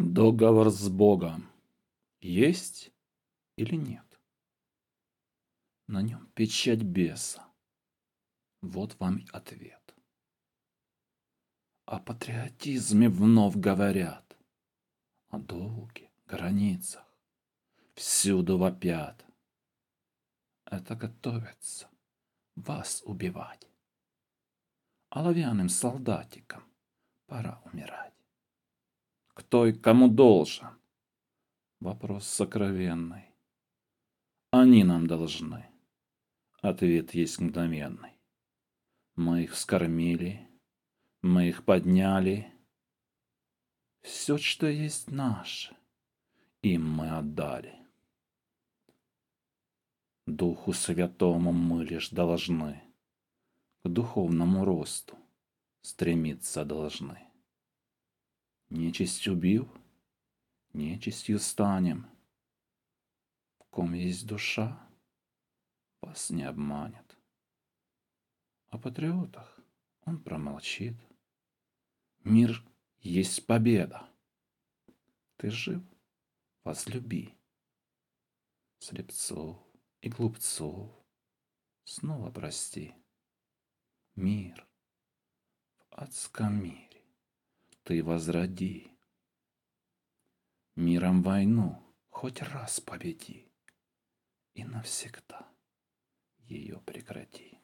Договор с Богом есть или нет? На нем печать беса. Вот вам и ответ. О патриотизме вновь говорят, о долге, границах, всюду вопят. Это готовятся вас убивать. Оловянным солдатикам пора умирать. Кто и кому должен? Вопрос сокровенный. Они нам должны. Ответ есть мгновенный. Мы их вскормили, мы их подняли. Все, что есть наше, им мы отдали. Духу Святому мы лишь должны к духовному росту стремиться должны. Нечисть убив, нечистью станем. В ком есть душа, вас не обманет. О патриотах он промолчит. Мир есть победа. Ты жив? Возлюби. Слепцов и глупцов снова прости. Мир в адском мире ты возроди. Миром войну хоть раз победи и навсегда ее прекрати.